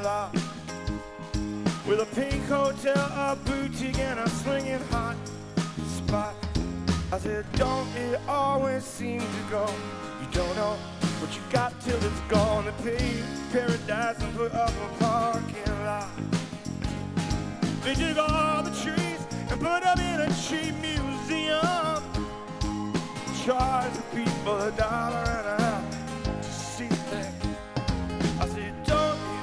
lot. With a pink hotel, a boutique, and a swinging hot spot. I said, don't it always seem to go? You don't know what you got till it's gone. They paved paradise and put up a parking lot. They took all the trees and put them in a cheap museum. Charge the people $1